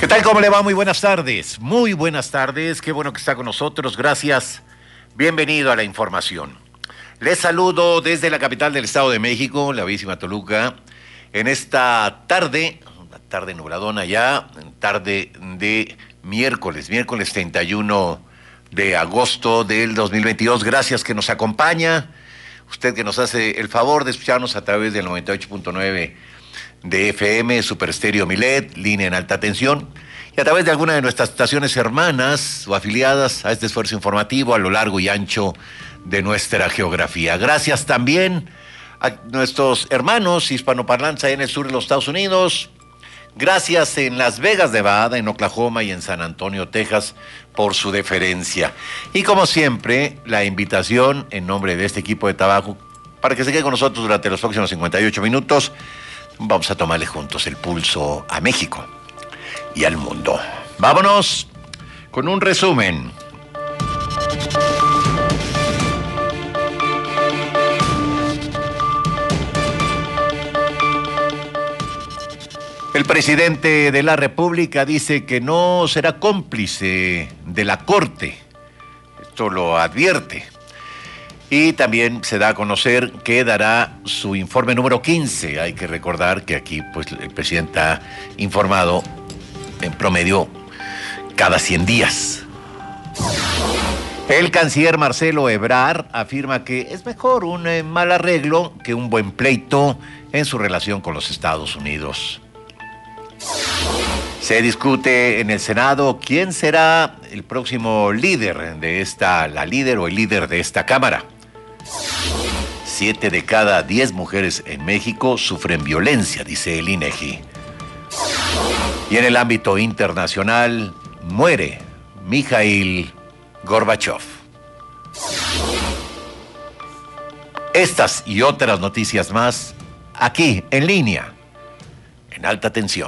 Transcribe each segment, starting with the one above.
¿Qué tal? ¿Cómo le va? Muy buenas tardes. Muy buenas tardes. Qué bueno que está con nosotros. Gracias. Bienvenido a la información. Les saludo desde la capital del Estado de México, la bellísima Toluca, en esta tarde, una tarde nubladona ya, tarde de miércoles 31 de agosto del 2022. Gracias que nos acompaña. Usted que nos hace el favor de escucharnos a través del 98.9 de FM, Super Estéreo Milet, línea en alta tensión, y a través de alguna de nuestras estaciones hermanas o afiliadas a este esfuerzo informativo a lo largo y ancho de nuestra geografía. Gracias también a nuestros hermanos hispanoparlantes ahí en el sur de los Estados Unidos. Gracias en Las Vegas, Nevada, en Oklahoma y en San Antonio, Texas, por su deferencia. Y como siempre, la invitación en nombre de este equipo de trabajo para que se quede con nosotros durante los próximos 58 minutos. Vamos a tomarle juntos el pulso a México y al mundo. Vámonos con un resumen. El presidente de la República dice que no será cómplice de la Corte. Esto lo advierte. Y también se da a conocer que dará su informe número 15. Hay que recordar que aquí pues, el presidente ha informado en promedio cada 100 días. El canciller Marcelo Ebrard afirma que es mejor un mal arreglo que un buen pleito en su relación con los Estados Unidos. Se discute en el Senado quién será el próximo líder de la líder o el líder de esta Cámara. 7 de cada 10 mujeres en México sufren violencia, dice el INEGI. Y en el ámbito internacional, muere Mikhail Gorbachev. Estas y otras noticias más, aquí, en línea, en alta tensión.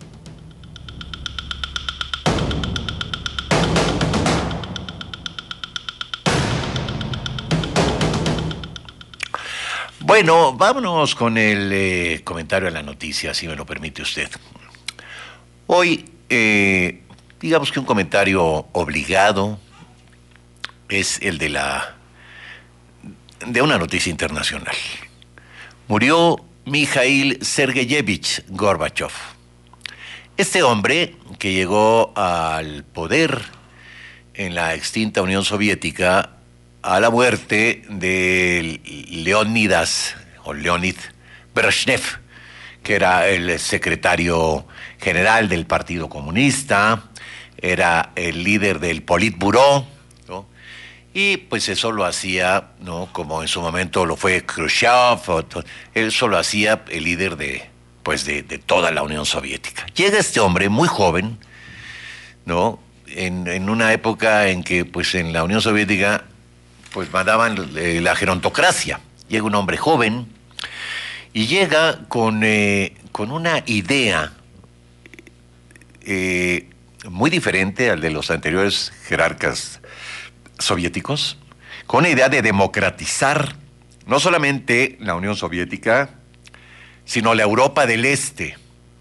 Bueno, vámonos con el comentario de la noticia, si me lo permite usted. Hoy, digamos que un comentario obligado es el de una noticia internacional. Murió Mikhail Sergeyevich Gorbachev. Este hombre que llegó al poder en la extinta Unión Soviética a la muerte de Leonid Brezhnev, que era el secretario general del Partido Comunista, era el líder del Politburó, ¿no? Y pues eso lo hacía, ¿no? Como en su momento lo fue Khrushchev, él solo hacía el líder de toda la Unión Soviética. Llega este hombre muy joven, ¿no? En una época en que pues en la Unión Soviética pues mandaban la gerontocracia. Llega un hombre joven y llega con una idea muy diferente al de los anteriores jerarcas soviéticos, con una idea de democratizar no solamente la Unión Soviética, sino la Europa del Este.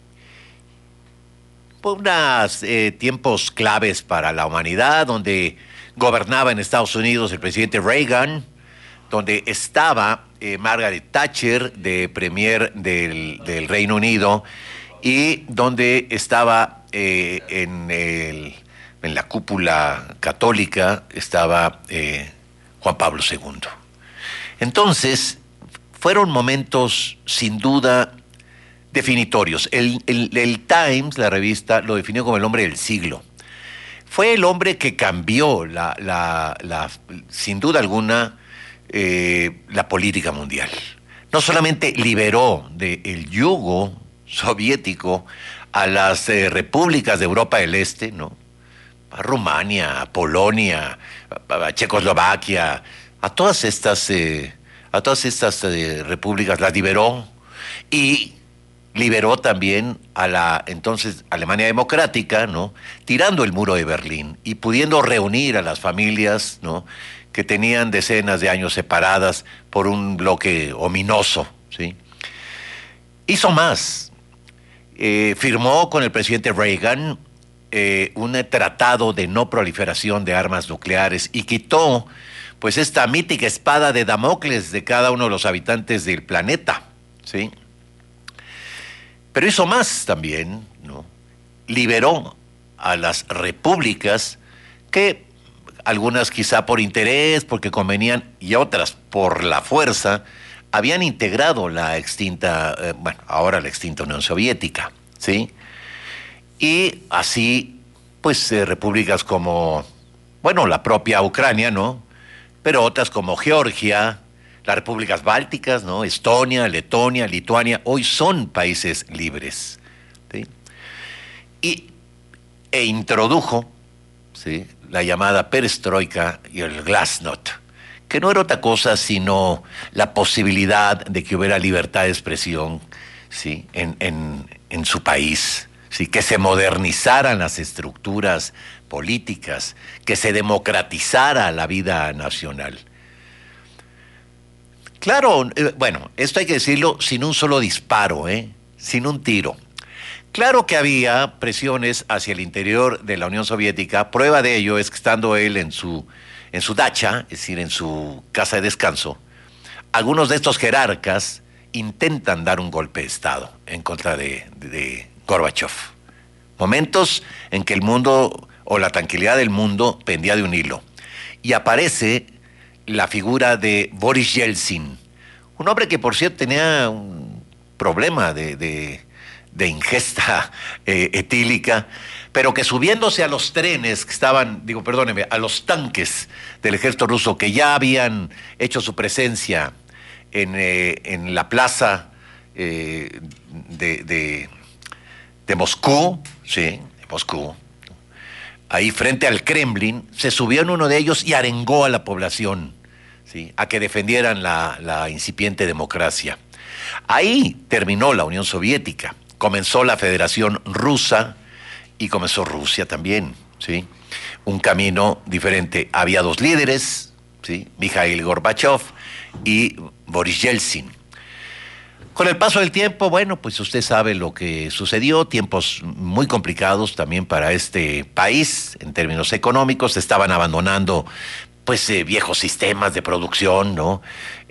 Por unos tiempos claves para la humanidad, donde gobernaba en Estados Unidos el presidente Reagan, donde estaba Margaret Thatcher de premier del Reino Unido, y donde estaba en la cúpula católica estaba Juan Pablo II. Entonces, fueron momentos sin duda definitorios. El Times, la revista, lo definió como el hombre del siglo. Fue el hombre que cambió sin duda alguna la política mundial. No solamente liberó del yugo soviético a las repúblicas de Europa del Este, ¿no? A Rumania, a Polonia, a Checoslovaquia, a todas estas repúblicas las liberó, y liberó también a la entonces Alemania Democrática, ¿no? Tirando el muro de Berlín y pudiendo reunir a las familias, ¿no? Que tenían decenas de años separadas por un bloque ominoso, ¿sí? Hizo más. Firmó con el presidente Reagan un tratado de no proliferación de armas nucleares y quitó pues esta mítica espada de Damocles de cada uno de los habitantes del planeta, ¿sí? Pero hizo más también, ¿no? Liberó a las repúblicas que algunas quizá por interés, porque convenían, y otras por la fuerza, habían integrado la extinta, ahora la extinta Unión Soviética, ¿sí? Y así, pues, repúblicas como, la propia Ucrania, ¿no? Pero otras como Georgia, las repúblicas bálticas, ¿no? Estonia, Letonia, Lituania, hoy son países libres, ¿sí? E introdujo, ¿sí?, la llamada perestroika y el glasnost, que no era otra cosa sino la posibilidad de que hubiera libertad de expresión, ¿sí?, en su país, ¿sí?, que se modernizaran las estructuras políticas, que se democratizara la vida nacional. Claro, esto hay que decirlo sin un solo disparo, sin un tiro. Claro que había presiones hacia el interior de la Unión Soviética. Prueba de ello es que estando él en su dacha, es decir, en su casa de descanso, algunos de estos jerarcas intentan dar un golpe de Estado en contra de Gorbachev. Momentos en que el mundo, o la tranquilidad del mundo, pendía de un hilo. Y aparece la figura de Boris Yeltsin, un hombre que, por cierto, tenía un problema de ingesta etílica, pero que subiéndose a los trenes que estaban, a los tanques del ejército ruso que ya habían hecho su presencia en la plaza de Moscú, sí, de Moscú, ahí frente al Kremlin, se subió en uno de ellos y arengó a la población, ¿sí?, a que defendieran la incipiente democracia. Ahí terminó la Unión Soviética. Comenzó la Federación Rusa y comenzó Rusia también, ¿sí? Un camino diferente. Había dos líderes, ¿sí?, Mikhail Gorbachev y Boris Yeltsin. Con el paso del tiempo, pues usted sabe lo que sucedió, tiempos muy complicados también para este país en términos económicos, se estaban abandonando viejos sistemas de producción, ¿no?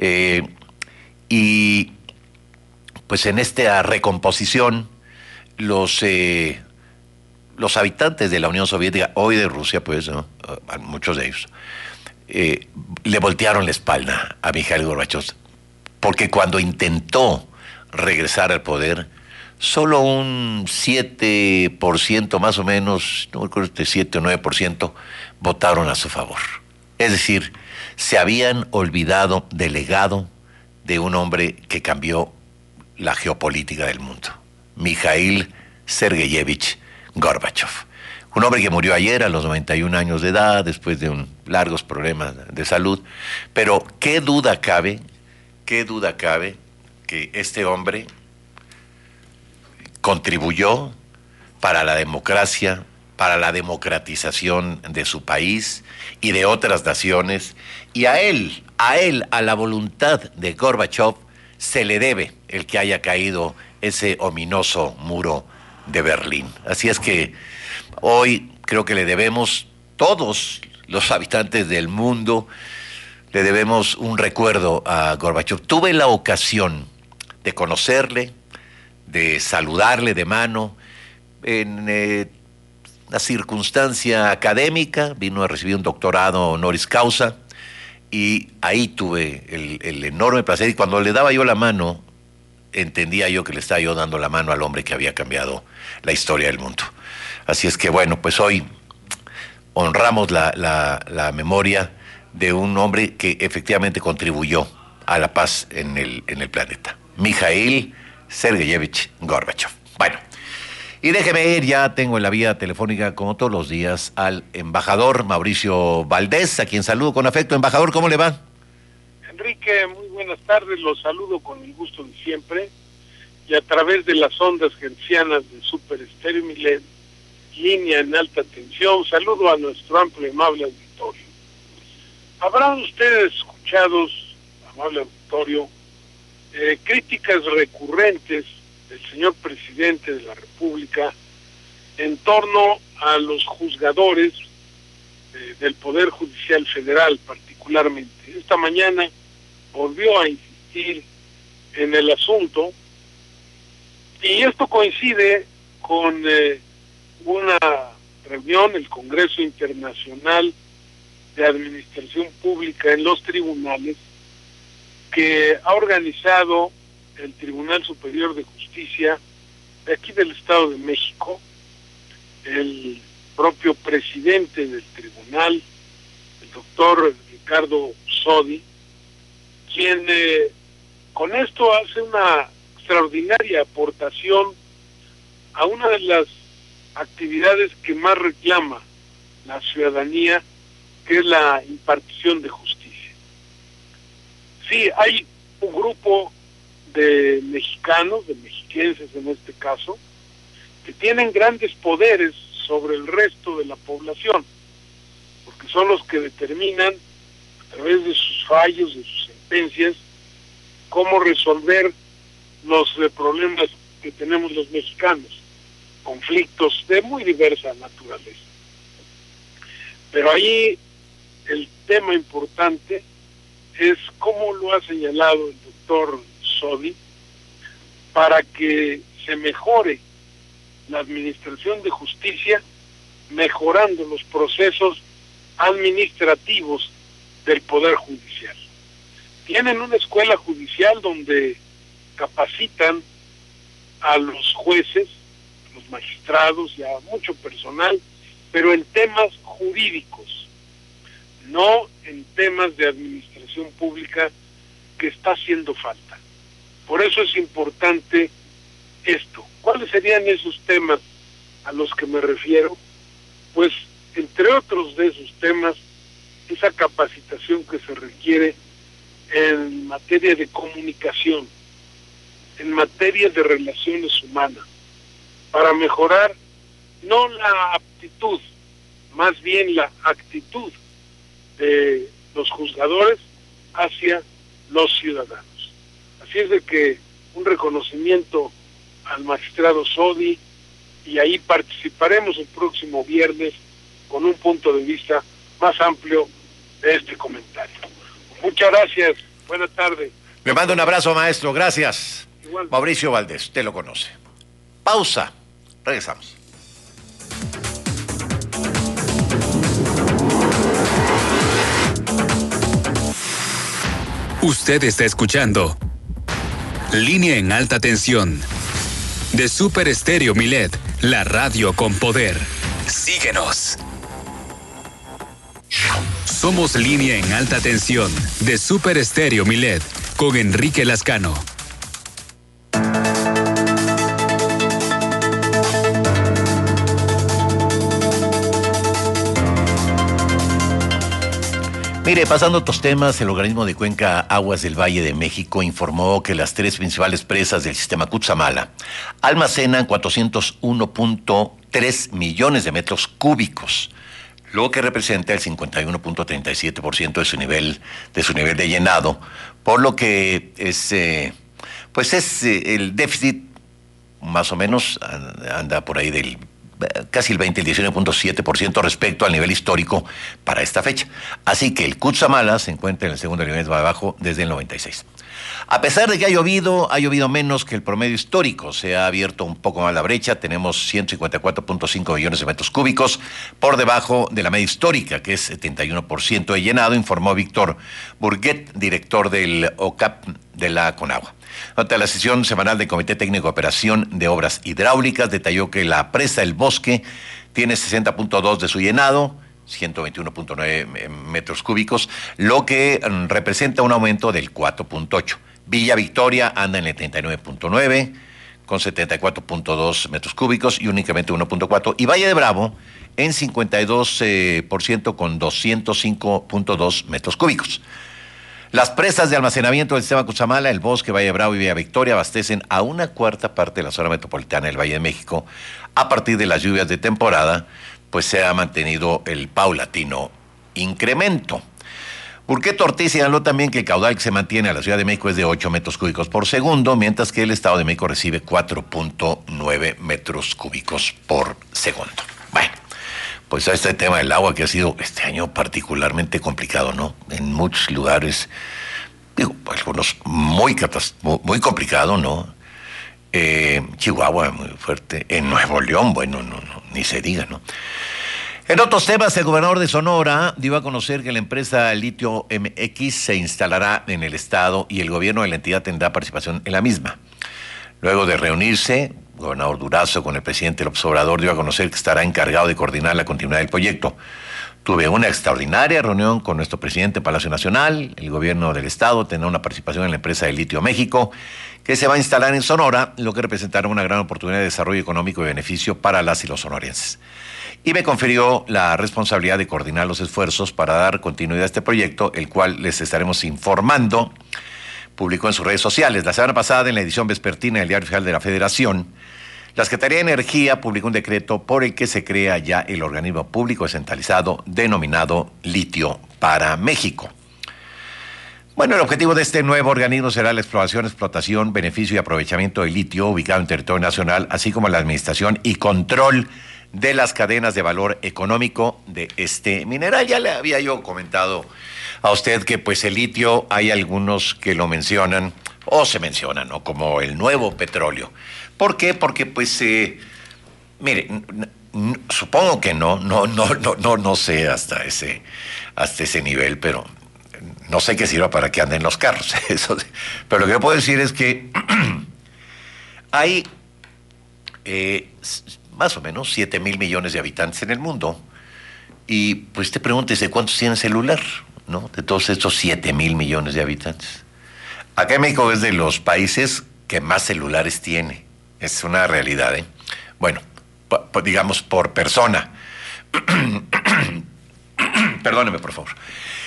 Y pues en esta recomposición, los habitantes de la Unión Soviética, hoy de Rusia, ¿no?, muchos de ellos, le voltearon la espalda a Mikhail Gorbachev, porque cuando intentó regresar al poder, solo un 7% más o menos, no recuerdo, 7 o 9%, votaron a su favor. Es decir, se habían olvidado del legado de un hombre que cambió la geopolítica del mundo, Mikhail Sergeyevich Gorbachev. Un hombre que murió ayer a los 91 años de edad, después de largos problemas de salud. Pero qué duda cabe que este hombre contribuyó para la democracia, para la democratización de su país y de otras naciones, y a la voluntad de Gorbachev se le debe el que haya caído ese ominoso muro de Berlín. Así es que hoy creo que le debemos, todos los habitantes del mundo, le debemos un recuerdo a Gorbachev. Tuve la ocasión de conocerle, de saludarle de mano en una circunstancia académica, vino a recibir un doctorado honoris causa, y ahí tuve el enorme placer, y cuando le daba yo la mano, entendía yo que le estaba yo dando la mano al hombre que había cambiado la historia del mundo. Así es que pues hoy honramos la memoria de un hombre que efectivamente contribuyó a la paz en el planeta, Mikhail Sergeyevich Gorbachev. Y déjeme ir, ya tengo en la vía telefónica, como todos los días, al embajador Mauricio Valdés, a quien saludo con afecto. Embajador, ¿cómo le va? Enrique, muy buenas tardes, los saludo con el gusto de siempre, y a través de las ondas hertzianas de Super Estéreo Milet, línea en alta tensión, saludo a nuestro amplio y amable auditorio. Habrán ustedes escuchado, amable auditorio, críticas recurrentes del señor presidente de la República en torno a los juzgadores del Poder Judicial Federal particularmente. Esta mañana volvió a insistir en el asunto y esto coincide con una reunión, el Congreso Internacional de Administración Pública en los Tribunales, que ha organizado el Tribunal Superior de Justicia de aquí del Estado de México, el propio presidente del tribunal, el doctor Ricardo Sodi, quien con esto hace una extraordinaria aportación a una de las actividades que más reclama la ciudadanía, que es la impartición de justicia. Sí, hay un grupo de mexicanos, de mexiquenses en este caso, que tienen grandes poderes sobre el resto de la población, porque son los que determinan, a través de sus fallos, de sus sentencias, cómo resolver los problemas que tenemos los mexicanos, conflictos de muy diversa naturaleza. Pero ahí el tema importante es, como lo ha señalado el doctor Sodi, para que se mejore la administración de justicia, mejorando los procesos administrativos del Poder Judicial. Tienen una escuela judicial donde capacitan a los jueces, los magistrados y a mucho personal, pero en temas jurídicos, no en temas de administración pública, que está haciendo falta. Por eso es importante esto. ¿Cuáles serían esos temas a los que me refiero? Pues, entre otros de esos temas, esa capacitación que se requiere en materia de comunicación, en materia de relaciones humanas, para mejorar no la aptitud, más bien la actitud de los juzgadores hacia los ciudadanos. Así es de que un reconocimiento al magistrado Sodi, y ahí participaremos el próximo viernes con un punto de vista más amplio de este comentario. Muchas gracias, buenas tardes. Le mando un abrazo, maestro, gracias. Igual. Mauricio Valdés, usted lo conoce. Pausa, regresamos. Usted está escuchando Línea en Alta Tensión de Super Estéreo Milet, la radio con poder. Síguenos. Somos Línea en Alta Tensión de Super Estéreo Milet con Enrique Lascano. Mire, pasando a otros temas, el organismo de Cuenca Aguas del Valle de México informó que las tres principales presas del sistema Cutzamala almacenan 401.3 millones de metros cúbicos, lo que representa el 51.37% de su nivel de llenado, por lo que es el déficit más o menos anda por ahí del casi el 19.7% respecto al nivel histórico para esta fecha. Así que el Cutzamala se encuentra en el segundo nivel más bajo desde el 96. A pesar de que ha llovido menos que el promedio histórico. Se ha abierto un poco más la brecha. Tenemos 154.5 millones de metros cúbicos por debajo de la media histórica, que es 71% de llenado, informó Víctor Burguet, director del OCAP de la Conagua. Ante la sesión semanal del Comité Técnico de Operación de Obras Hidráulicas, detalló que la presa El Bosque tiene 60.2 de su llenado, 121.9 metros cúbicos, lo que representa un aumento del 4.8. Villa Victoria anda en el 39.9, con 74.2 metros cúbicos y únicamente 1.4. Y Valle de Bravo en 52% con 205.2 metros cúbicos. Las presas de almacenamiento del sistema Cutzamala, El Bosque, Valle de Bravo y Villa Victoria abastecen a una cuarta parte de la zona metropolitana del Valle de México. A partir de las lluvias de temporada, pues se ha mantenido el paulatino incremento. Urqueta Ortiz señaló también que el caudal que se mantiene a la Ciudad de México es de 8 metros cúbicos por segundo, mientras que el Estado de México recibe 4.9 metros cúbicos por segundo. Bueno, pues a este tema del agua que ha sido este año particularmente complicado, ¿no? En muchos lugares, digo, algunos muy complicado, ¿no? Chihuahua muy fuerte, en Nuevo León, bueno, no, ni se diga, ¿no? En otros temas, el gobernador de Sonora dio a conocer que la empresa Litio MX se instalará en el estado y el gobierno de la entidad tendrá participación en la misma. Luego de reunirse, el gobernador Durazo con el presidente López Obrador dio a conocer que estará encargado de coordinar la continuidad del proyecto. Tuve una extraordinaria reunión con nuestro presidente en Palacio Nacional. El gobierno del estado tendrá una participación en la empresa de Litio México, que se va a instalar en Sonora, lo que representará una gran oportunidad de desarrollo económico y beneficio para las y los sonorenses. Y me confirió la responsabilidad de coordinar los esfuerzos para dar continuidad a este proyecto, el cual les estaremos informando. Publicó en sus redes sociales. La semana pasada, en la edición vespertina del Diario Oficial de la Federación, la Secretaría de Energía publicó un decreto por el que se crea ya el organismo público descentralizado denominado Litio para México. Bueno, el objetivo de este nuevo organismo será la explotación, beneficio y aprovechamiento del litio ubicado en territorio nacional, así como la administración y control de las cadenas de valor económico de este mineral. Ya le había yo comentado a usted que pues el litio hay algunos que lo mencionan o se mencionan, ¿no?, como el nuevo petróleo. ¿Por qué? Porque pues mire, supongo que no sé hasta ese nivel, pero no sé qué sirva para que anden los carros. Eso, pero lo que yo puedo decir es que hay más o menos 7,000 millones de habitantes en el mundo. Y pues te pregúntese cuántos tienen celular, ¿no? De todos estos 7,000 millones de habitantes. Acá en México es de los países que más celulares tiene. Es una realidad, ¿eh? Bueno, digamos por persona. Perdóneme, por favor.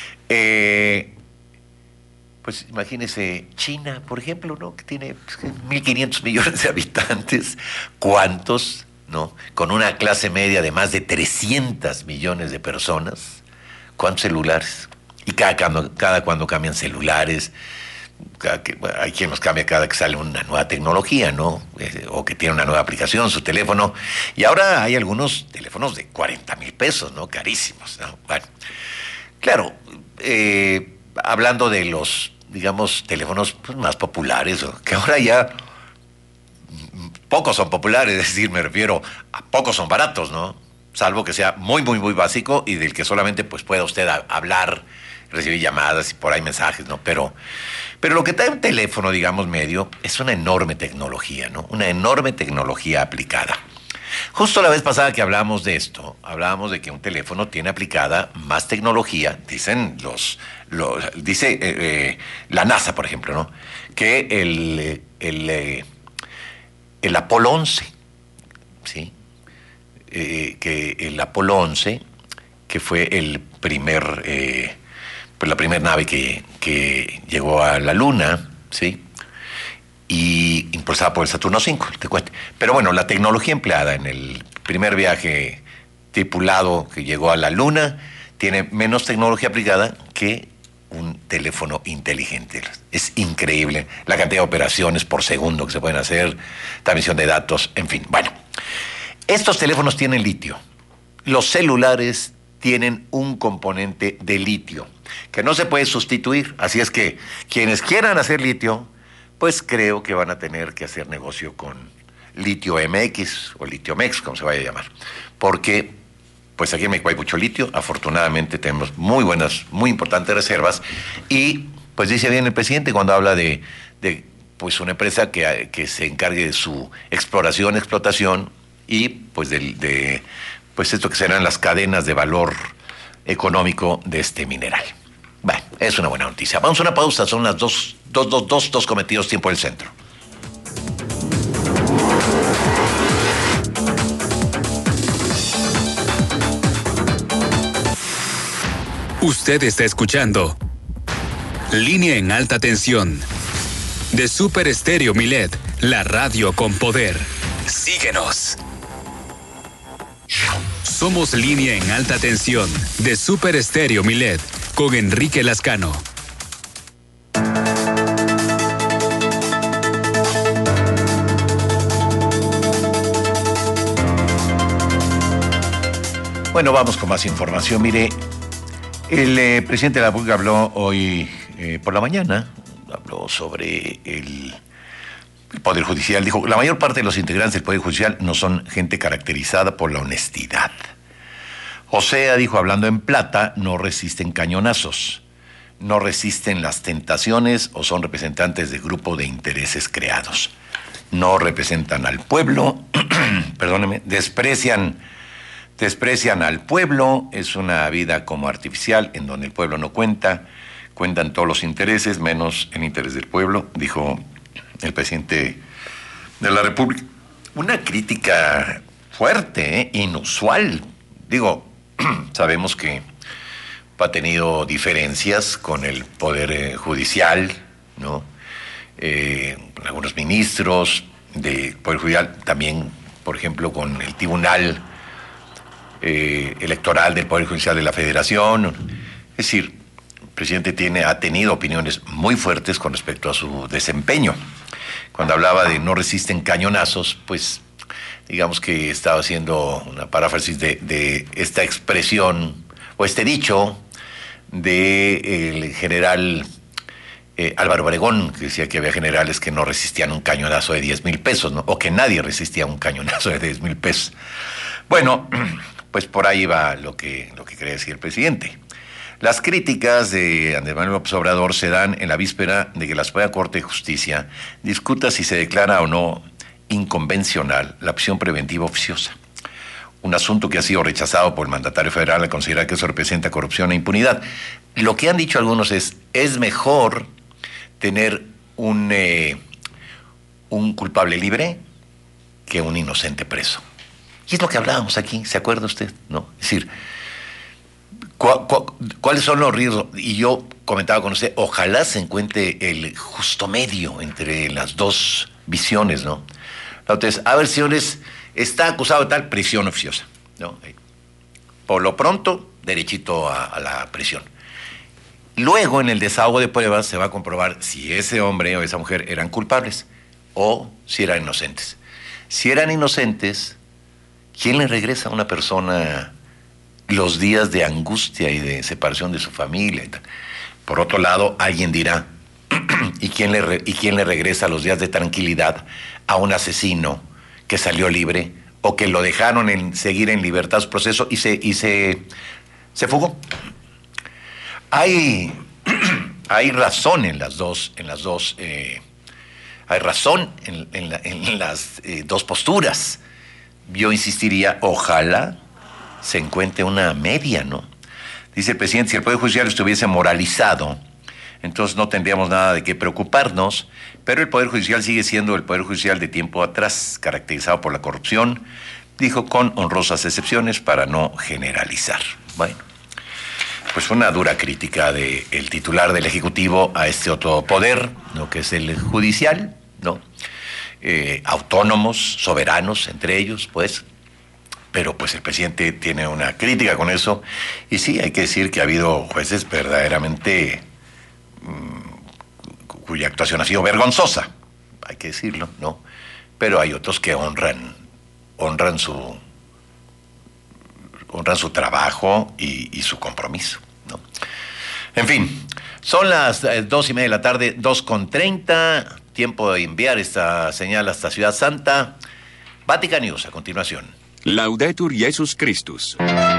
Pues imagínese China, por ejemplo, ¿no?, que tiene 1,500 millones de habitantes. ¿Cuántos, no? Con una clase media de más de 300 millones de personas. ¿Cuántos celulares? Y cada cuando cambian celulares. Hay quien los cambia cada que sale una nueva tecnología, ¿no? O que tiene una nueva aplicación, su teléfono. Y ahora hay algunos teléfonos de 40,000 pesos, ¿no? Carísimos, ¿no? Bueno, claro, hablando de los, digamos, teléfonos pues, más populares, que ahora ya pocos son populares, es decir, me refiero a pocos son baratos, ¿no? Salvo que sea muy básico y del que solamente pues pueda usted hablar, recibir llamadas y por ahí mensajes, ¿no? Pero lo que trae un teléfono, digamos, medio, es una enorme tecnología, ¿no? Una enorme tecnología aplicada. Justo la vez pasada que hablamos de esto, hablábamos de que un teléfono tiene aplicada más tecnología, dicen dice la NASA, por ejemplo, ¿no?, que el Apolo 11, ¿sí? Que el Apolo 11, que fue el primer... pues la primera nave que llegó a la Luna, ¿sí?, y impulsada por el Saturno V, te cuento. Pero bueno, la tecnología empleada en el primer viaje tripulado que llegó a la Luna tiene menos tecnología aplicada que un teléfono inteligente. Es increíble la cantidad de operaciones por segundo que se pueden hacer, transmisión de datos, en fin. Bueno, estos teléfonos tienen litio. Los celulares tienen un componente de litio que no se puede sustituir. Así es que quienes quieran hacer litio, pues creo que van a tener que hacer negocio con Litio MX o Litio Mex, como se vaya a llamar. Porque, pues aquí en México hay mucho litio. Afortunadamente tenemos muy buenas, muy importantes reservas. Y, pues dice bien el presidente cuando habla de pues una empresa que se encargue de su exploración, explotación y, pues, pues esto que serán las cadenas de valor económico de este mineral. Bueno, es una buena noticia. Vamos a una pausa, son las 2:22, tiempo del centro. Usted está escuchando Línea en Alta Tensión de Super Estéreo Milet, la radio con poder. Síguenos. Somos Línea en Alta Tensión de Super Estéreo Milet, con Enrique Lascano. Bueno, vamos con más información. Mire, el presidente de la República habló hoy por la mañana, habló sobre el Poder Judicial. Dijo, la mayor parte de los integrantes del Poder Judicial no son gente caracterizada por la honestidad. O sea, dijo, hablando en plata, no resisten cañonazos, no resisten las tentaciones o son representantes de grupo de intereses creados. No representan al pueblo, perdóneme, desprecian al pueblo, es una vida como artificial en donde el pueblo no cuenta, cuentan todos los intereses menos el interés del pueblo, dijo el presidente de la República. Una crítica fuerte, inusual. Digo, sabemos que ha tenido diferencias con el Poder Judicial, ¿no? Algunos ministros del Poder Judicial, también, por ejemplo, con el Tribunal Electoral del Poder Judicial de la Federación. Es decir, el presidente ha tenido opiniones muy fuertes con respecto a su desempeño. Cuando hablaba de no resisten cañonazos, pues digamos que estaba haciendo una paráfrasis de esta expresión o este dicho del general Álvaro Obregón, que decía que había generales que no resistían un cañonazo de 10,000 pesos, ¿no? O que nadie resistía un cañonazo de 10,000 pesos. Bueno, pues por ahí va lo que quería decir el presidente. Las críticas de Andrés Manuel López Obrador se dan en la víspera de que la Suprema Corte de Justicia discuta si se declara o no inconvencional la prisión preventiva oficiosa. Un asunto que ha sido rechazado por el mandatario federal al considerar que eso representa corrupción e impunidad. Lo que han dicho algunos es mejor tener un culpable libre que un inocente preso. Y es lo que hablábamos aquí, ¿se acuerda usted? ¿No? Es decir, ¿cuáles son los riesgos? Y yo comentaba con usted, ojalá se encuentre el justo medio entre las dos visiones, ¿no? La otra es, a ver, señores, está acusado de tal prisión oficiosa, ¿no? Por lo pronto, derechito a la prisión. Luego, en el desahogo de pruebas, se va a comprobar si ese hombre o esa mujer eran culpables o si eran inocentes. Si eran inocentes, ¿quién le regresa a una persona los días de angustia y de separación de su familia? Por otro lado, alguien dirá, ¿y quién le regresa los días de tranquilidad a un asesino que salió libre o que lo dejaron seguir en libertad su proceso y se fugó? Hay razón en las dos, hay razón en las dos posturas. Yo insistiría, ojalá se encuentre una media, ¿no? Dice el presidente, si el Poder Judicial estuviese moralizado, entonces no tendríamos nada de qué preocuparnos, pero el Poder Judicial sigue siendo el Poder Judicial de tiempo atrás, caracterizado por la corrupción, dijo, con honrosas excepciones para no generalizar. Bueno, pues una dura crítica del titular del Ejecutivo a este otro poder, ¿no? Que es el judicial, ¿no? Autónomos, soberanos entre ellos, pues. Pero pues el presidente tiene una crítica con eso. Y sí, hay que decir que ha habido jueces verdaderamente cuya actuación ha sido vergonzosa, hay que decirlo, ¿no? Pero hay otros que honran su trabajo y su compromiso, ¿no? En fin, son las 2:30 de la tarde, 2:30, tiempo de enviar esta señal hasta Ciudad Santa. Vatican News a continuación. Laudetur Jesus Christus.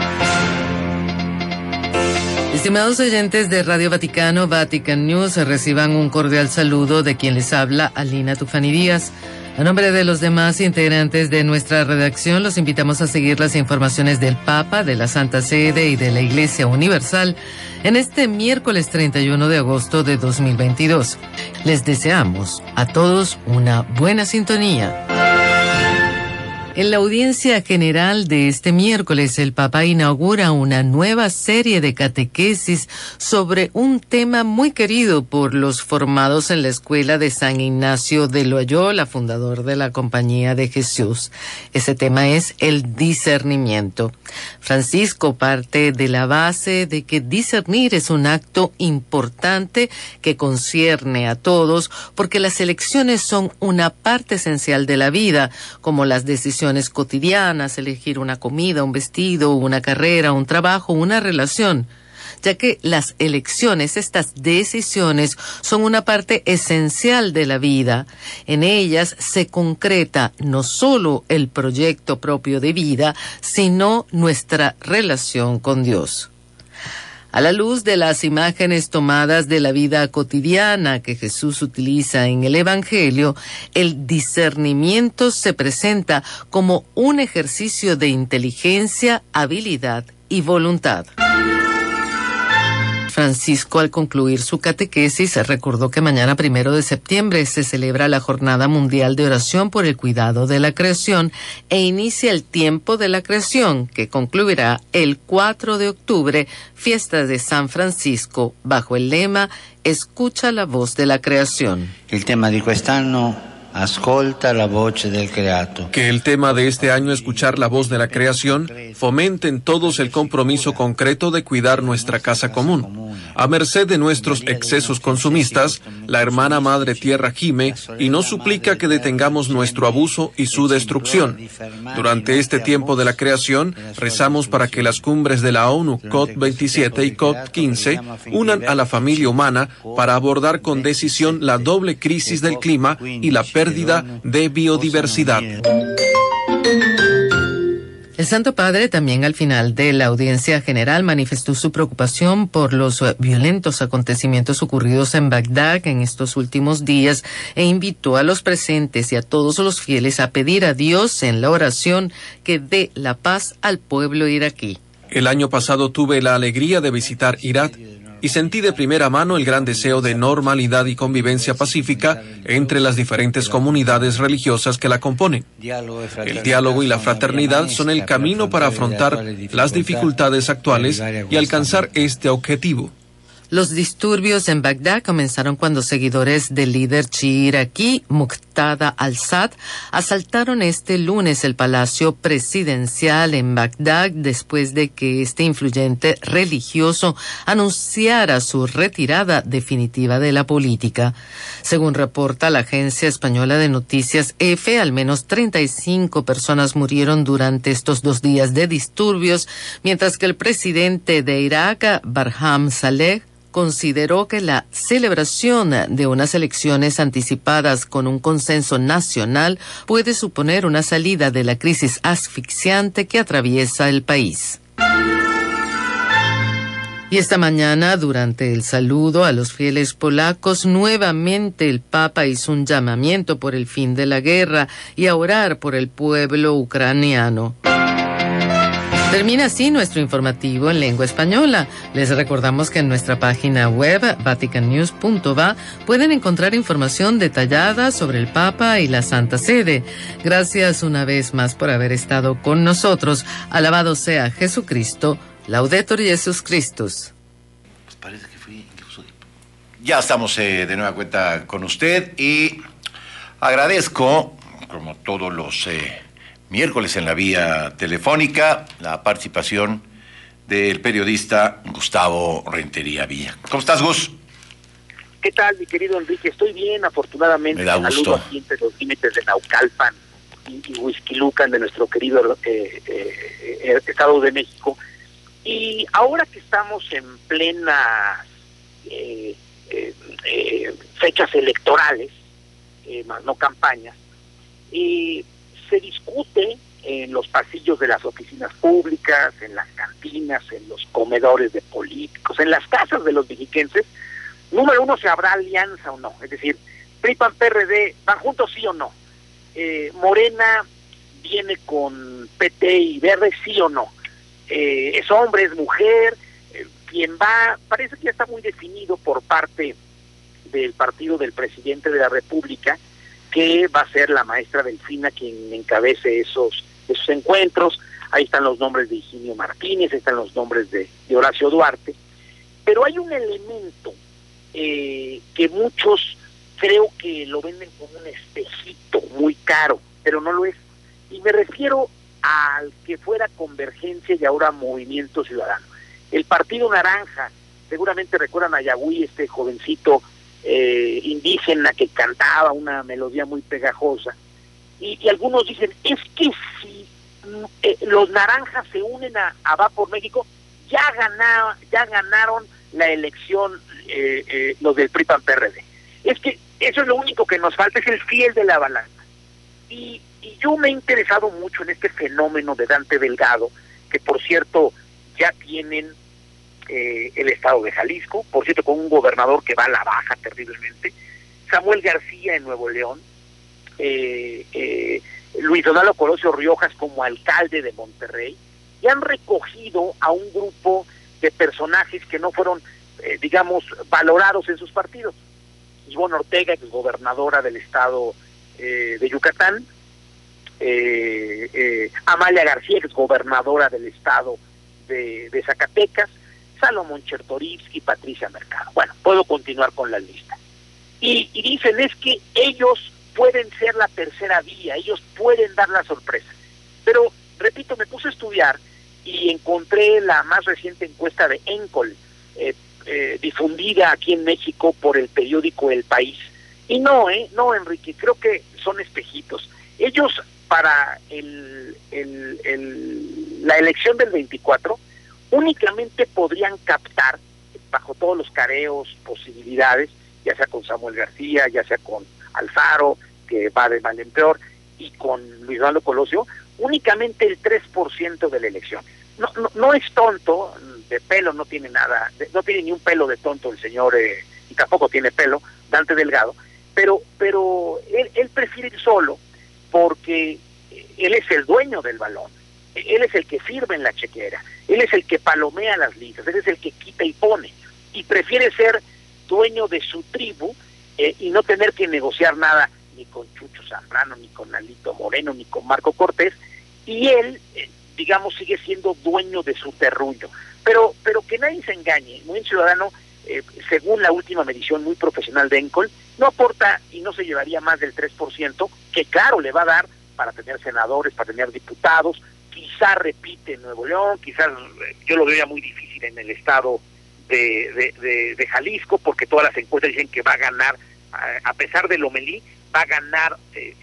Estimados oyentes de Radio Vaticano, Vatican News, reciban un cordial saludo de quien les habla, Alina Tufani Díaz. A nombre de los demás integrantes de nuestra redacción, los invitamos a seguir las informaciones del Papa, de la Santa Sede y de la Iglesia Universal en este miércoles 31 de agosto de 2022. Les deseamos a todos una buena sintonía. En la audiencia general de este miércoles, el Papa inaugura una nueva serie de catequesis sobre un tema muy querido por los formados en la Escuela de San Ignacio de Loyola, fundador de la Compañía de Jesús. Ese tema es el discernimiento. Francisco parte de la base de que discernir es un acto importante que concierne a todos, porque las elecciones son una parte esencial de la vida, como las decisiones cotidianas, elegir una comida, un vestido, una carrera, un trabajo, una relación, ya que las elecciones, estas decisiones, son una parte esencial de la vida. En ellas se concreta no solo el proyecto propio de vida, sino nuestra relación con Dios. A la luz de las imágenes tomadas de la vida cotidiana que Jesús utiliza en el Evangelio, el discernimiento se presenta como un ejercicio de inteligencia, habilidad y voluntad. Francisco, al concluir su catequesis, recordó que mañana 1 de septiembre se celebra la Jornada Mundial de Oración por el Cuidado de la Creación e inicia el Tiempo de la Creación, que concluirá el 4 de octubre, fiesta de San Francisco, bajo el lema Escucha la voz de la creación. El tema de quest'anno, ascolta la voce del creato. Que el tema de este año, escuchar la voz de la creación, fomenten todos el compromiso concreto de cuidar nuestra casa común. A merced de nuestros excesos consumistas, la hermana Madre Tierra gime y nos suplica que detengamos nuestro abuso y su destrucción. Durante este tiempo de la creación, rezamos para que las cumbres de la ONU, COP27 y COP15, unan a la familia humana para abordar con decisión la doble crisis del clima y la pérdida de biodiversidad. El Santo Padre también al final de la audiencia general manifestó su preocupación por los violentos acontecimientos ocurridos en Bagdad en estos últimos días e invitó a los presentes y a todos los fieles a pedir a Dios en la oración que dé la paz al pueblo iraquí. El año pasado tuve la alegría de visitar Irak y sentí de primera mano el gran deseo de normalidad y convivencia pacífica entre las diferentes comunidades religiosas que la componen. El diálogo y la fraternidad son el camino para afrontar las dificultades actuales y alcanzar este objetivo. Los disturbios en Bagdad comenzaron cuando seguidores del líder chií iraquí Muqtada al-Sadr asaltaron este lunes el Palacio Presidencial en Bagdad después de que este influyente religioso anunciara su retirada definitiva de la política. Según reporta la agencia española de noticias EFE, al menos 35 personas murieron durante estos 2 días de disturbios, mientras que el presidente de Irak, Barham Saleh, consideró que la celebración de unas elecciones anticipadas con un consenso nacional puede suponer una salida de la crisis asfixiante que atraviesa el país. Y esta mañana, durante el saludo a los fieles polacos, nuevamente el Papa hizo un llamamiento por el fin de la guerra y a orar por el pueblo ucraniano. Termina así nuestro informativo en lengua española. Les recordamos que en nuestra página web, vaticannews.va, pueden encontrar información detallada sobre el Papa y la Santa Sede. Gracias una vez más por haber estado con nosotros. Alabado sea Jesucristo. Laudetur Jesus Christus. Pues parece que fui... Ya estamos de nueva cuenta con usted y agradezco, como todos los... miércoles en la vía telefónica, la participación del periodista Gustavo Rentería Villa. ¿Cómo estás, Gus? ¿Qué tal, mi querido Enrique? Estoy bien, afortunadamente. Me da gusto. Saludo aquí entre los límites de Naucalpan y Huixquilucan de nuestro querido Estado de México. Y ahora que estamos en plenas fechas electorales, más no campañas, se discute en los pasillos de las oficinas públicas, en las cantinas, en los comedores de políticos, en las casas de los mexiquenses. Número uno, ¿se habrá alianza o no? Es decir, PRI, PAN, PRD, ¿van juntos sí o no? Morena viene con PT y Verde, ¿sí o no? ¿Es hombre, es mujer? ¿Quién va? Parece que ya está muy definido por parte del partido del presidente de la República que va a ser la maestra Delfina quien encabece esos encuentros. Ahí están los nombres de Higinio Martínez, ahí están los nombres de Horacio Duarte, pero hay un elemento que muchos creo que lo venden como un espejito muy caro, pero no lo es, y me refiero al que fuera Convergencia y ahora Movimiento Ciudadano. El Partido Naranja, seguramente recuerdan a Yagüí, este jovencito indígena que cantaba una melodía muy pegajosa, y algunos dicen, es que si los naranjas se unen a Va por México, ya ganaron la elección los del PRI-PAN-PRD. Es que eso es lo único que nos falta, es el fiel de la balanza. Y yo me he interesado mucho en este fenómeno de Dante Delgado, que por cierto ya tienen el estado de Jalisco, por cierto con un gobernador que va a la baja terriblemente, Samuel García en Nuevo León, Luis Donaldo Colosio Riojas como alcalde de Monterrey, y han recogido a un grupo de personajes que no fueron, digamos, valorados en sus partidos. Ivonne Ortega, ex gobernadora del estado de Yucatán, Amalia García, ex gobernadora del estado de Zacatecas, Salomón Chertorivsky, Patricia Mercado. Bueno, puedo continuar con la lista. Y dicen, es que ellos pueden ser la tercera vía, ellos pueden dar la sorpresa. Pero, repito, me puse a estudiar y encontré la más reciente encuesta de ENCOL, difundida aquí en México por el periódico El País. Y no, Enrique, creo que son espejitos. Ellos, para la elección del 24, únicamente podrían captar, bajo todos los careos, posibilidades, ya sea con Samuel García, ya sea con Alfaro, que va de mal en peor, y con Luis Donaldo Colosio, únicamente el 3% de la elección. No es tonto, de pelo no tiene nada, no tiene ni un pelo de tonto el señor, y tampoco tiene pelo, Dante Delgado, pero él prefiere ir solo porque él es el dueño del balón, él es el que firma en la chequera, él es el que palomea las listas, él es el que quita y pone, y prefiere ser dueño de su tribu y no tener que negociar nada ni con Chucho Zambrano, ni con Alito Moreno, ni con Marco Cortés, y él, digamos, sigue siendo dueño de su terruño. Pero que nadie se engañe, Movimiento Ciudadano, según la última medición muy profesional de ENCOL, no aporta y no se llevaría más del 3%, que claro, le va a dar para tener senadores, para tener diputados, quizá repite en Nuevo León, quizás yo lo veía muy difícil en el estado de Jalisco, porque todas las encuestas dicen que va a ganar, a pesar de Lomelí, va a ganar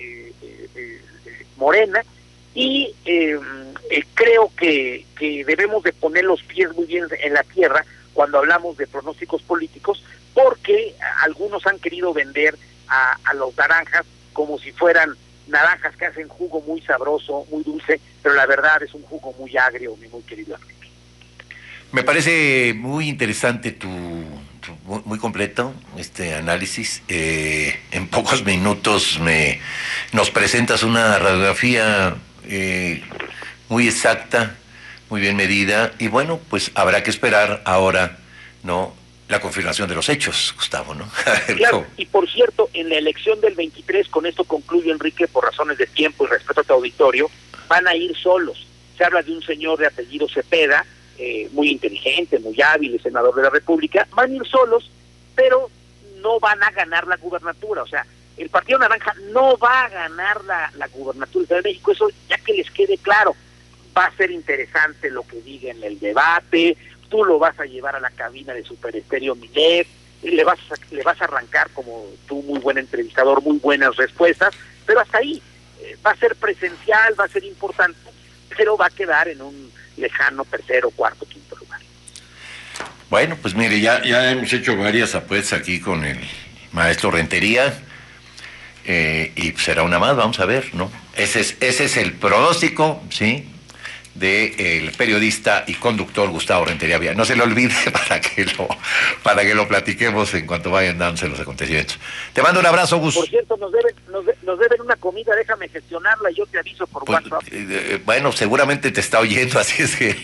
Morena, y creo que debemos de poner los pies muy bien en la tierra cuando hablamos de pronósticos políticos, porque algunos han querido vender a los naranjas como si fueran naranjas que hacen jugo muy sabroso, muy dulce, pero la verdad es un jugo muy agrio, mi muy querido amigo. Me parece muy interesante muy completo este análisis. En pocos minutos nos presentas una radiografía muy exacta, muy bien medida, y bueno, pues habrá que esperar ahora, ¿no?, la confirmación de los hechos, Gustavo, ¿no? Claro, y por cierto, en la elección del 23, con esto concluyo, Enrique, por razones de tiempo y respeto a tu auditorio, van a ir solos. Se habla de un señor de apellido Cepeda, muy inteligente, muy hábil, senador de la República, van a ir solos, pero no van a ganar la gubernatura. O sea, el Partido Naranja no va a ganar la gubernatura de México, eso ya que les quede claro. Va a ser interesante lo que diga en el debate, tú lo vas a llevar a la cabina de Super Estéreo Milet, le vas a arrancar, como tú, muy buen entrevistador, muy buenas respuestas, pero hasta ahí. Va a ser presencial, va a ser importante, pero va a quedar en un lejano tercero, cuarto, quinto lugar. Bueno, pues mire, ya hemos hecho varias apuestas aquí con el maestro Rentería, y será una más, vamos a ver, ¿no? Ese es el pronóstico, ¿sí?, del periodista y conductor Gustavo Rentería Villa. No se lo olvide para que lo platiquemos en cuanto vayan dándose los acontecimientos. Te mando un abrazo, Gus. Por cierto, nos deben una comida, déjame gestionarla y yo te aviso por WhatsApp. Bueno, seguramente te está oyendo, así es que...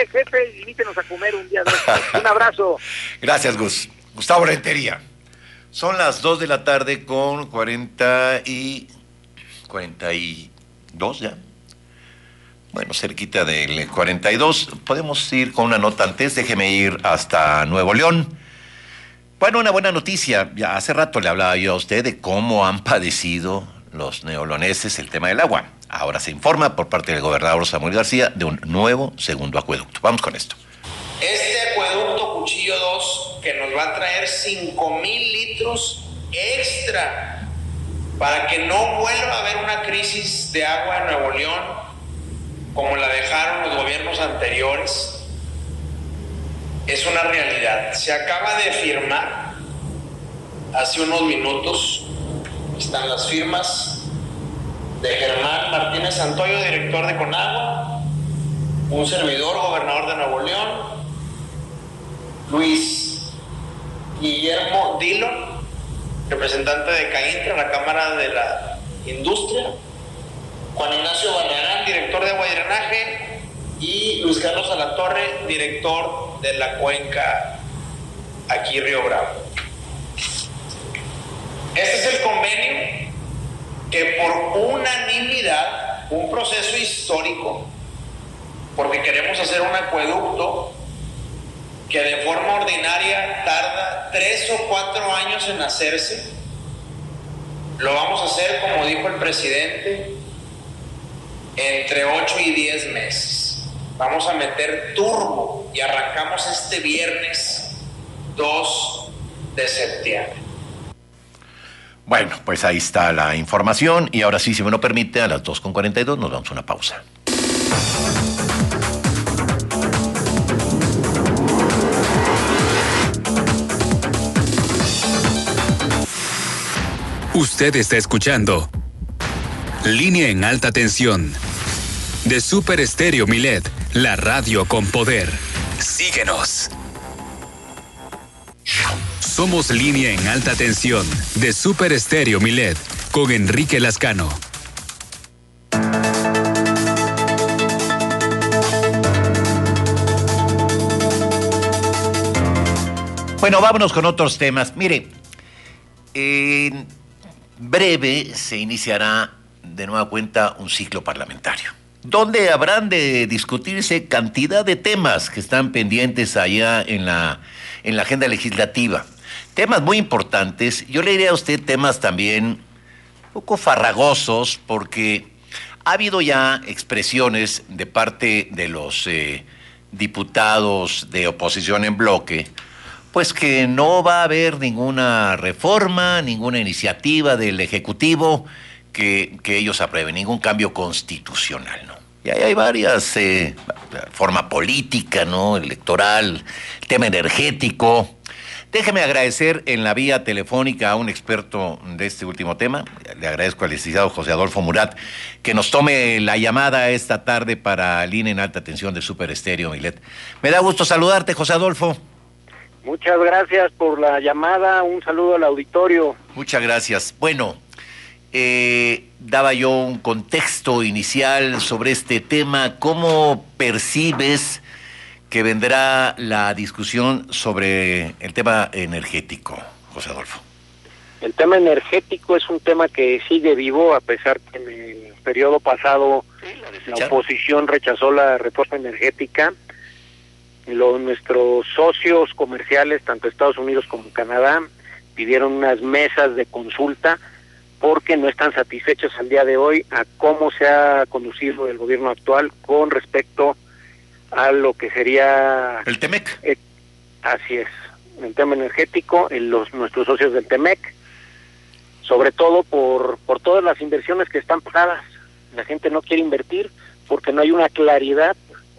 jefe, invítenos a comer un día de estos. Un abrazo. Gracias, Gus. Gustavo Rentería. Son las 2 de la tarde con 42 ya. Bueno, cerquita del 42. Podemos ir con una nota antes. Déjeme ir hasta Nuevo León. Bueno, una buena noticia. Ya hace rato le hablaba yo a usted de cómo han padecido los neoloneses el tema del agua. Ahora se informa por parte del gobernador Samuel García de un nuevo segundo acueducto. Vamos con esto. Este acueducto Cuchillo 2, que nos va a traer 5,000 litros extra para que no vuelva a haber una crisis de agua en Nuevo León como la dejaron los gobiernos anteriores, es una realidad. Se acaba de firmar hace unos minutos, están las firmas de Germán Martínez Santoyo, director de Conagua, un servidor, gobernador de Nuevo León, Luis Guillermo Dillon, representante de CAINTRA, la Cámara de la Industria, Juan Ignacio Barragán, director de Agua y Drenaje, y Luis Carlos Alatorre, director de la cuenca aquí Río Bravo. Este es el convenio que por unanimidad, un proceso histórico, porque queremos hacer un acueducto que de forma ordinaria tarda 3 o 4 años en hacerse, lo vamos a hacer, como dijo el presidente, entre 8 y 10 meses. Vamos a meter turbo y arrancamos este viernes 2 de septiembre. Bueno, pues ahí está la información y ahora sí, si me lo permite, a las 2:42 nos damos una pausa. Usted está escuchando Línea en Alta Tensión de Super Estéreo Milet, la radio con poder. Síguenos. Somos Línea en Alta Tensión de Super Estéreo Milet con Enrique Lascano. Bueno, vámonos con otros temas. Mire, en breve se iniciará de nueva cuenta un ciclo parlamentario, donde habrán de discutirse cantidad de temas que están pendientes allá en la agenda legislativa. Temas muy importantes. Yo le diría a usted temas también un poco farragosos, porque ha habido ya expresiones de parte de los diputados de oposición en bloque, pues que no va a haber ninguna reforma, ninguna iniciativa del Ejecutivo que ellos aprueben, ningún cambio constitucional, ¿no? Y ahí hay varias, forma política, ¿no? Electoral, tema energético. Déjeme agradecer en la vía telefónica a un experto de este último tema. Le agradezco al licenciado José Adolfo Murat que nos tome la llamada esta tarde para Línea en Alta Tensión de Super Estéreo Milet. Me da gusto saludarte, José Adolfo. Muchas gracias por la llamada, un saludo al auditorio. Muchas gracias. Bueno, daba yo un contexto inicial sobre este tema. ¿Cómo percibes que vendrá la discusión sobre el tema energético, José Adolfo? El tema energético es un tema que sigue vivo, a pesar que en el periodo pasado la oposición rechazó la reforma energética. Nuestros socios comerciales, tanto Estados Unidos como Canadá, pidieron unas mesas de consulta porque no están satisfechos al día de hoy a cómo se ha conducido el gobierno actual con respecto a lo que sería el TEMEC. Así es, el tema energético, nuestros socios del TEMEC, sobre todo por todas las inversiones que están pagadas. La gente no quiere invertir porque no hay una claridad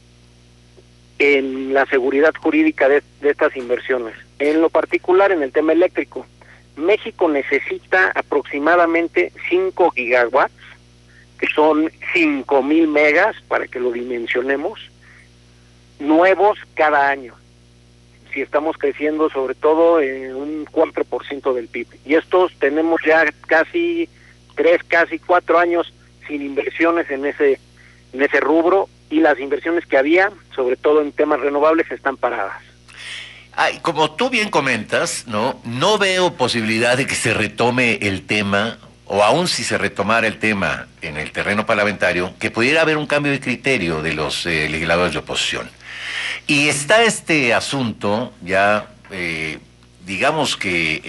en la seguridad jurídica de estas inversiones. En lo particular, en el tema eléctrico, México necesita aproximadamente 5 gigawatts, que son 5,000 megas, para que lo dimensionemos, nuevos cada año. Si estamos creciendo sobre todo en un 4% del PIB. Y estos tenemos ya casi 4 años sin inversiones en ese rubro, y las inversiones que había, sobre todo en temas renovables, están paradas. Ay, como tú bien comentas, no veo posibilidad de que se retome el tema, o aún si se retomara el tema en el terreno parlamentario, que pudiera haber un cambio de criterio de los legisladores de oposición. Y está este asunto ya, digamos que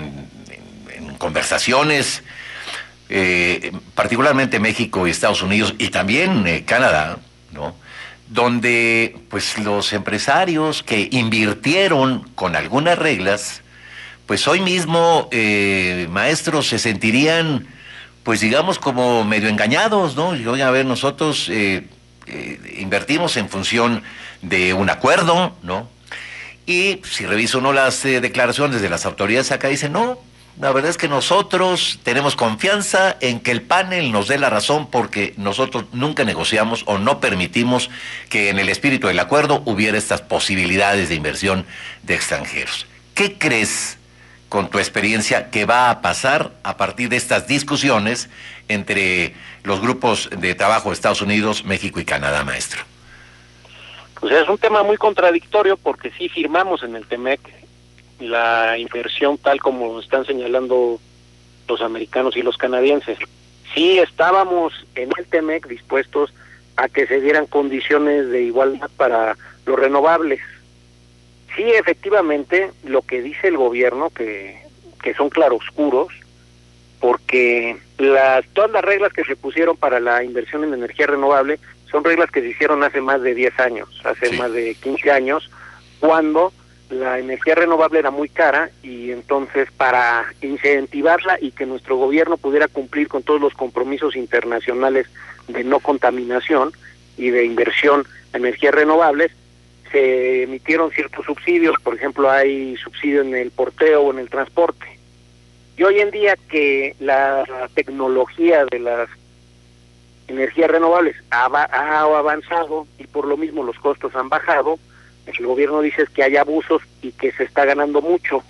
en conversaciones, particularmente México y Estados Unidos, y también Canadá, ¿no?, donde pues los empresarios que invirtieron con algunas reglas, pues hoy mismo, maestros, se sentirían, pues digamos, como medio engañados, ¿no? Y oigan, a ver, nosotros invertimos en función de un acuerdo, ¿no? Y si revisa uno las declaraciones de las autoridades acá, dicen, no, la verdad es que nosotros tenemos confianza en que el panel nos dé la razón, porque nosotros nunca negociamos o no permitimos que en el espíritu del acuerdo hubiera estas posibilidades de inversión de extranjeros. ¿Qué crees, con tu experiencia, que va a pasar a partir de estas discusiones entre los grupos de trabajo de Estados Unidos, México y Canadá, maestro? Pues es un tema muy contradictorio, porque sí firmamos en el TEMEC la inversión tal como están señalando los americanos y los canadienses. Sí estábamos en el TEMEC dispuestos a que se dieran condiciones de igualdad para los renovables. Sí, efectivamente, lo que dice el gobierno, que son claroscuros, porque todas las reglas que se pusieron para la inversión en energía renovable son reglas que se hicieron hace más de 10 años, hace más de 15 años, cuando la energía renovable era muy cara, y entonces para incentivarla y que nuestro gobierno pudiera cumplir con todos los compromisos internacionales de no contaminación y de inversión en energías renovables, se emitieron ciertos subsidios. Por ejemplo, hay subsidio en el porteo o en el transporte. Y hoy en día que la tecnología de las energías renovables ha avanzado y por lo mismo los costos han bajado, el gobierno dice que hay abusos y que se está ganando mucho.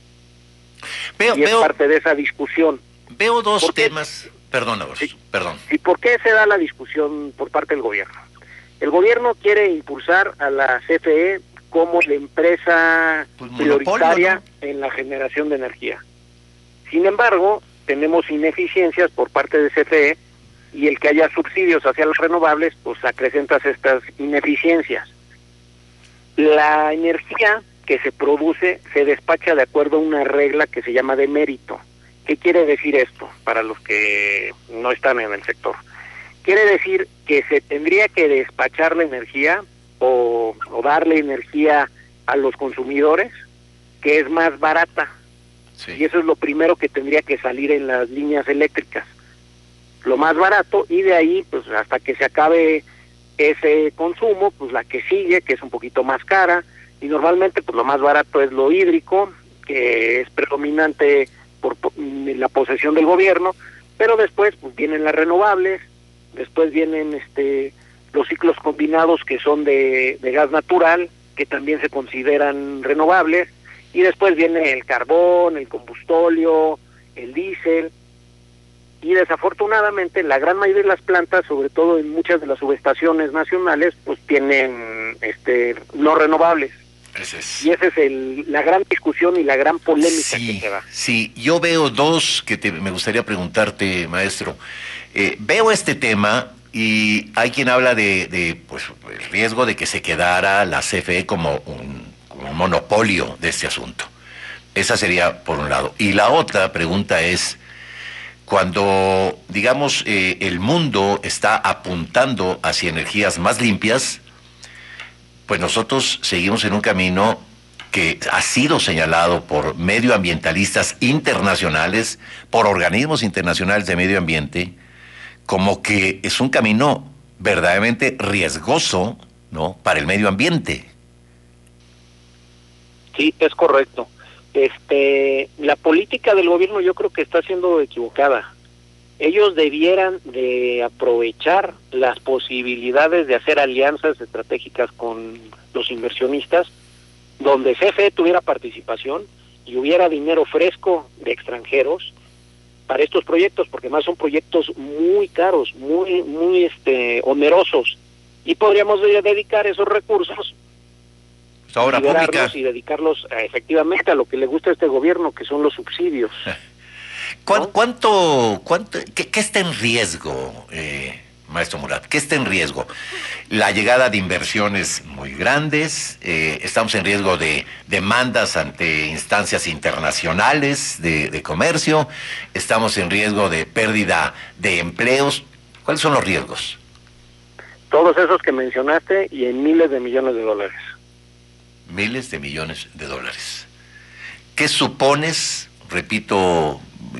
Es parte de esa discusión. Veo dos temas. Perdona, perdón. ¿Y por qué se da la discusión por parte del gobierno? El gobierno quiere impulsar a la CFE como la empresa prioritaria, ¿no?, en la generación de energía. Sin embargo, tenemos ineficiencias por parte de CFE, y el que haya subsidios hacia los renovables, pues acrecenta estas ineficiencias. La energía que se produce se despacha de acuerdo a una regla que se llama de mérito. ¿Qué quiere decir esto para los que no están en el sector? Quiere decir que se tendría que despachar la energía o darle energía a los consumidores que es más barata. Sí. Y eso es lo primero que tendría que salir en las líneas eléctricas. Lo más barato, y de ahí, pues hasta que se acabe ese consumo, pues la que sigue, que es un poquito más cara, y normalmente pues lo más barato es lo hídrico, que es predominante por la posesión del gobierno, pero después pues vienen las renovables, después vienen los ciclos combinados, que son de gas natural, que también se consideran renovables, y después viene el carbón, el combustóleo, el diésel. Y desafortunadamente la gran mayoría de las plantas, sobre todo en muchas de las subestaciones nacionales, pues tienen no renovables. Y esa es la gran discusión y la gran polémica que se da. Sí, yo veo dos que me gustaría preguntarte, maestro. Veo este tema, y hay quien habla de pues el riesgo de que se quedara la CFE como un monopolio de este asunto. Esa sería por un lado. Y la otra pregunta es, cuando, digamos, el mundo está apuntando hacia energías más limpias, pues nosotros seguimos en un camino que ha sido señalado por medioambientalistas internacionales, por organismos internacionales de medio ambiente, como que es un camino verdaderamente riesgoso, ¿no?, para el medio ambiente. Sí, es correcto. La política del gobierno yo creo que está siendo equivocada. Ellos debieran de aprovechar las posibilidades de hacer alianzas estratégicas con los inversionistas, donde CFE tuviera participación y hubiera dinero fresco de extranjeros para estos proyectos, porque más son proyectos muy caros, muy onerosos, y podríamos dedicar esos recursos obra pública. Y dedicarlos efectivamente a lo que le gusta a este gobierno, que son los subsidios. ¿Qué está en riesgo, maestro Murat? ¿Qué está en riesgo? La llegada de inversiones muy grandes, estamos en riesgo de demandas ante instancias internacionales de comercio, estamos en riesgo de pérdida de empleos. ¿Cuáles son los riesgos? Todos esos que mencionaste y en miles de millones de dólares. Miles de millones de dólares. ¿Qué supones? Repito,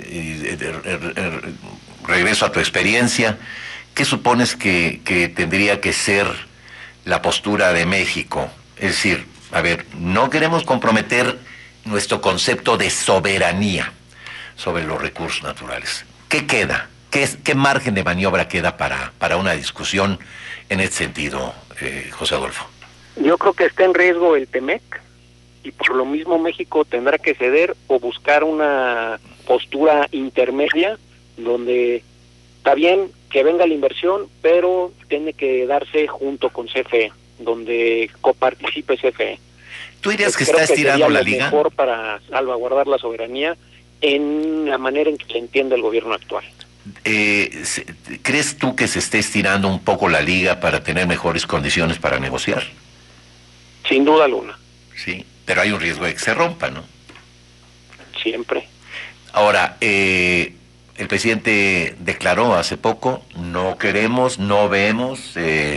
regreso a tu experiencia. ¿Qué supones que tendría que ser la postura de México? Es decir, a ver, no queremos comprometer nuestro concepto de soberanía sobre los recursos naturales. ¿Qué queda? ¿Qué margen de maniobra queda para una discusión en ese sentido, José Adolfo? Yo creo que está en riesgo el TEMEC y por lo mismo México tendrá que ceder o buscar una postura intermedia donde está bien que venga la inversión, pero tiene que darse junto con CFE, donde coparticipe CFE. ¿Tú dirías que está estirando la liga? Mejor para salvaguardar la soberanía en la manera en que le entiende el gobierno actual. ¿Crees tú que se esté estirando un poco la liga para tener mejores condiciones para negociar? Sin duda alguna. Sí, pero hay un riesgo de que se rompa, ¿no? Siempre. Ahora, el presidente declaró hace poco, no queremos, no vemos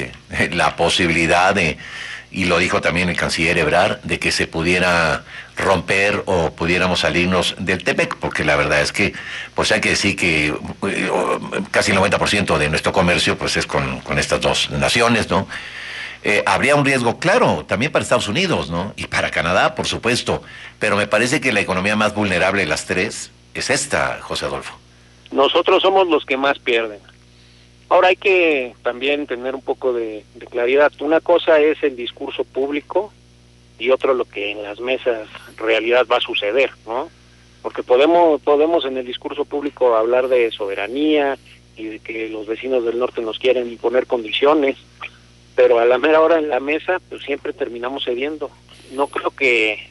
la posibilidad de, y lo dijo también el canciller Ebrard, de que se pudiera romper o pudiéramos salirnos del TEMEC, porque la verdad es que, pues hay que decir que casi el 90% de nuestro comercio pues es con estas dos naciones, ¿no? Habría un riesgo, claro, también para Estados Unidos, ¿no? Y para Canadá, por supuesto, pero me parece que la economía más vulnerable de las tres es esta, José Adolfo. Nosotros somos los que más pierden. Ahora hay que también tener un poco de claridad. Una cosa es el discurso público y otro lo que en las mesas en realidad va a suceder, ¿no? Porque podemos en el discurso público hablar de soberanía y de que los vecinos del norte nos quieren imponer condiciones, pero a la mera hora en la mesa pues siempre terminamos cediendo. No creo que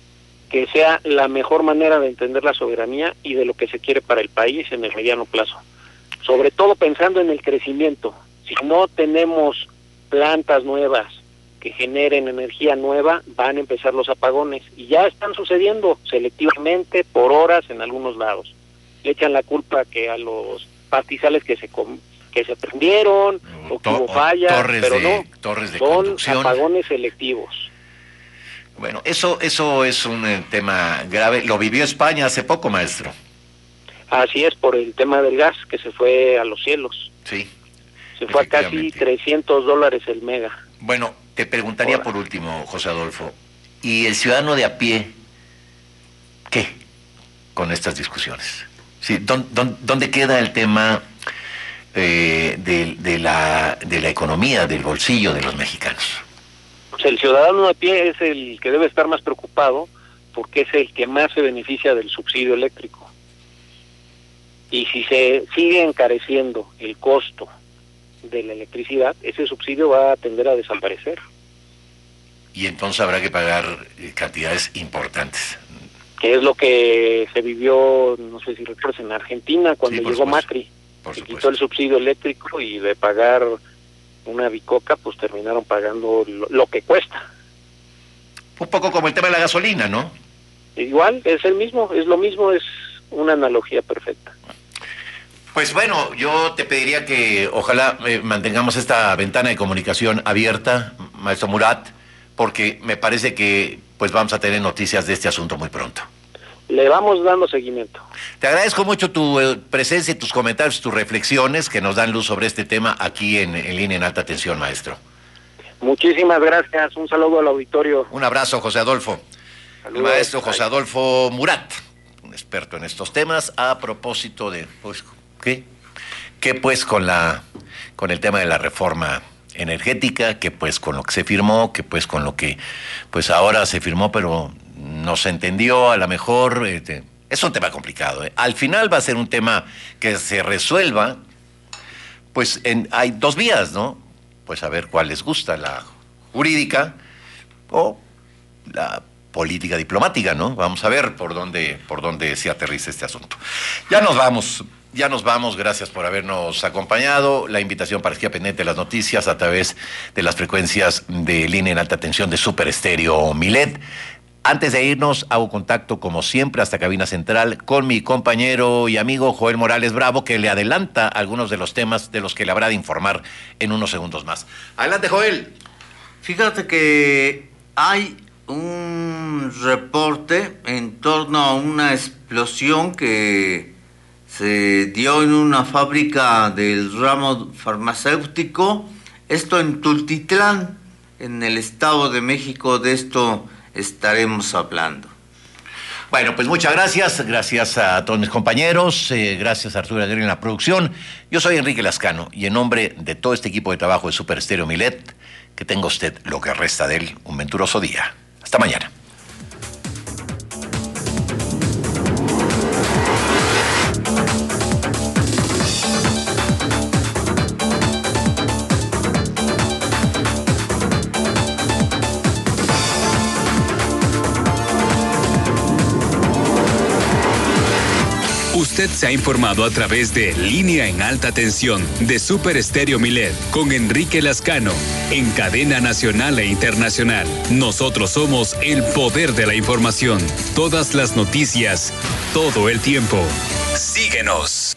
sea la mejor manera de entender la soberanía y de lo que se quiere para el país en el mediano plazo. Sobre todo pensando en el crecimiento. Si no tenemos plantas nuevas que generen energía nueva, van a empezar los apagones. Y ya están sucediendo selectivamente, por horas, en algunos lados. Le echan la culpa que a los pastizales que se prendieron, o que hubo fallas, pero no, son apagones selectivos. Bueno, eso es un tema grave. Lo vivió España hace poco, maestro. Así es, por el tema del gas, que se fue a los cielos. Sí. Se fue a casi $300 el mega. Bueno, te preguntaría por último, José Adolfo, ¿y el ciudadano de a pie qué con estas discusiones? Sí, ¿dónde queda el tema de la economía, del bolsillo de los mexicanos? Pues el ciudadano de a pie es el que debe estar más preocupado porque es el que más se beneficia del subsidio eléctrico. Y si se sigue encareciendo el costo de la electricidad, ese subsidio va a tender a desaparecer. Y entonces habrá que pagar cantidades importantes. Que es lo que se vivió, no sé si recuerdas, en Argentina, cuando llegó Macri. Se quitó el subsidio eléctrico y de pagar una bicoca, pues terminaron pagando lo que cuesta. Un poco como el tema de la gasolina, ¿no? Igual, es lo mismo, es una analogía perfecta. Pues bueno, yo te pediría que ojalá mantengamos esta ventana de comunicación abierta, maestro Murat, porque me parece que pues vamos a tener noticias de este asunto muy pronto. Le vamos dando seguimiento. Te agradezco mucho tu presencia y tus comentarios, tus reflexiones que nos dan luz sobre este tema aquí en Línea en Alta Tensión, maestro. Muchísimas gracias, un saludo al auditorio. Un abrazo, José Adolfo. Saludos. El maestro José Adolfo Murat, un experto en estos temas, a propósito de, pues, ¿qué pues con el tema de la reforma energética, que pues con lo que se firmó, que pues con lo que pues ahora se firmó, pero no se entendió, a lo mejor es un tema complicado. Al final va a ser un tema que se resuelva, pues hay dos vías, ¿no? Pues a ver cuál les gusta, la jurídica o la política diplomática, ¿no? Vamos a ver por dónde se aterriza este asunto. Ya nos vamos, gracias por habernos acompañado. La invitación para que esté pendiente de las noticias a través de las frecuencias de línea en alta tensión de Super Estéreo Milet. Antes de irnos, hago contacto, como siempre, hasta cabina central con mi compañero y amigo Joel Morales Bravo, que le adelanta algunos de los temas de los que le habrá de informar en unos segundos más. Adelante, Joel. Fíjate que hay un reporte en torno a una explosión que se dio en una fábrica del ramo farmacéutico, esto en Tultitlán, en el Estado de México. De esto estaremos hablando. Bueno, pues muchas gracias a todos mis compañeros, gracias a Arturo Aguirre en la producción. Yo soy Enrique Lascano y en nombre de todo este equipo de trabajo de Super Estéreo Milet, que tenga usted lo que resta de él, un venturoso día. Hasta mañana. Usted se ha informado a través de Línea en Alta Tensión de Super Estéreo Milet con Enrique Lascano en cadena nacional e internacional. Nosotros somos el poder de la información. Todas las noticias, todo el tiempo. Síguenos.